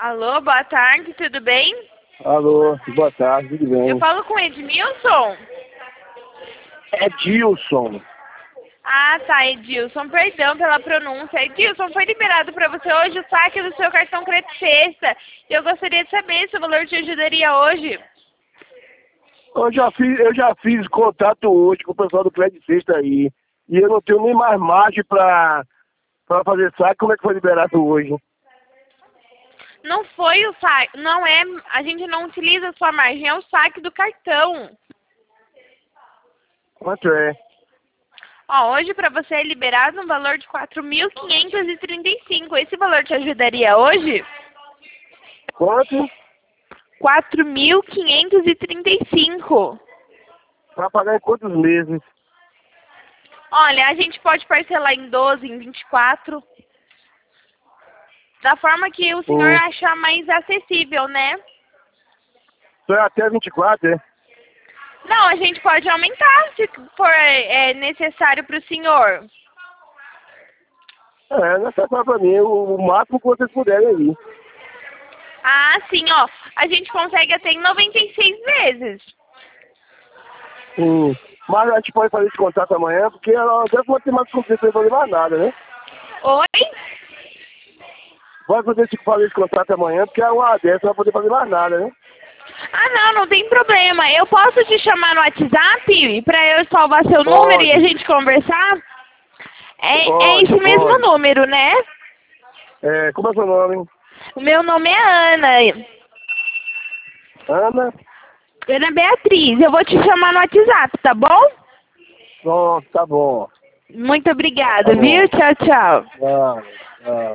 Alô, boa tarde, tudo bem? Alô, boa tarde, tudo bem? Eu falo com Edmilson? É Dilson. Ah, tá, Edilson, perdão pela pronúncia. Edilson, foi liberado para você hoje o saque do seu cartão crédito sexta. E eu gostaria de saber se o valor te ajudaria hoje. Eu já fiz contato hoje com o pessoal do Crédito Sexta aí. E eu não tenho nem mais margem pra fazer saque. Como é que foi liberado hoje? Não foi o saque, não é, a gente não utiliza a sua margem, é o saque do cartão. Quanto é? Ó, hoje para você é liberado um valor de 4.535. Esse valor te ajudaria hoje? Quanto? 4.535. Pra pagar em quantos meses? Olha, a gente pode parcelar em 12, em 24. Da forma que o senhor achar mais acessível, né? Só é até 24, é? Não, a gente pode aumentar se for necessário para o senhor. Não é só pra mim. O máximo que vocês puderem aí. Ah, sim, ó. A gente consegue até em 96 vezes. Mas a gente pode fazer esse contato amanhã, porque ela deve ter mais confiança pra fazer mais nada, né? Oi? Pode fazer esse contato amanhã, porque uma dessa não vai poder fazer mais nada, né? Ah, não tem problema. Eu posso te chamar no WhatsApp para eu salvar seu número e a gente conversar? É esse mesmo número, né? Como é seu nome? O meu nome é Ana. Ana? Ana Beatriz. Eu vou te chamar no WhatsApp, tá bom? Pronto, tá bom. Muito obrigada, Tá bom. viu? Tchau, tchau. Vai, vai.